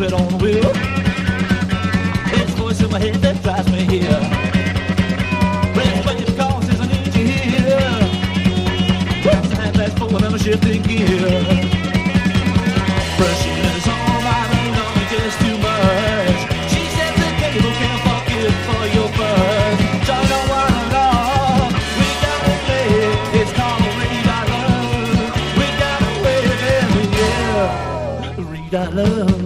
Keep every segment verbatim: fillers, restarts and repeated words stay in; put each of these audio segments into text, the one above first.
it on the wheel. It's the voice in my head that drives me here. Red wave causes I need you here. What's that fast forward and I'm shifting gear. Brushing is all right, ain't on me just too much. She says the cable can't fuck it for your buzz. Don't know what I love. We got a play, it's called Read I Love. We got a way, baby, yeah. Read I Love.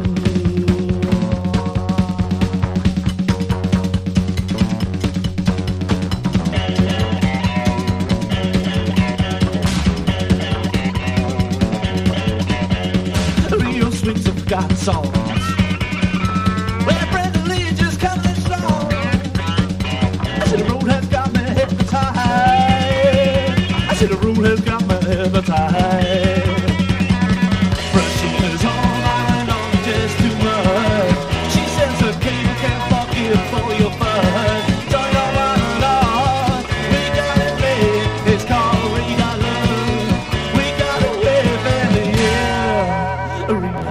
Swings of God songs where presently just coming strong. I said the road has got me hypnotized. I said the road has got me hypnotized. Brushing is all I know, just too much. She says the cable can't fuck it for your buzz. Don't know what I love. We got it made. It's called Read I Love. We got it way, baby, yeah. Read I